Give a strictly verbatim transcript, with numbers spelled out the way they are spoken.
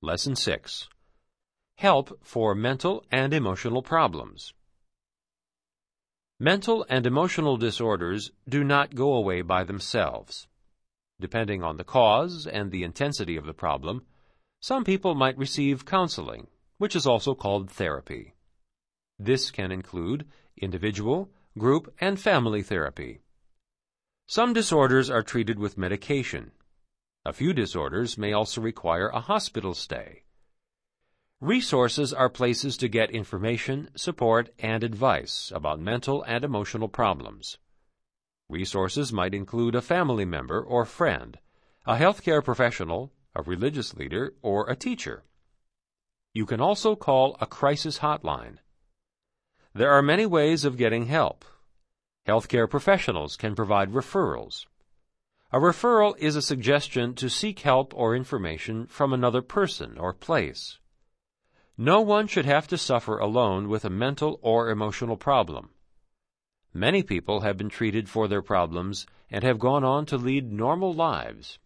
Lesson six. Help for mental and emotional problems. Mental and emotional disorders do not go away by themselves. Depending on the cause and the intensity of the problem, some people might receive counseling, which is also called therapy. This can include individual, group, and family therapy. Some disorders are treated with medication. A few disorders may also require a hospital stay. Resources are places to get information, support, and advice about mental and emotional problems. Resources might include a family member or friend, a healthcare professional, a religious leader, or a teacher. You can also call a crisis hotline. There are many ways of getting help. Healthcare professionals can provide referrals. A referral is a suggestion to seek help or information from another person or place. No one should have to suffer alone with a mental or emotional problem. Many people have been treated for their problems and have gone on to lead normal lives.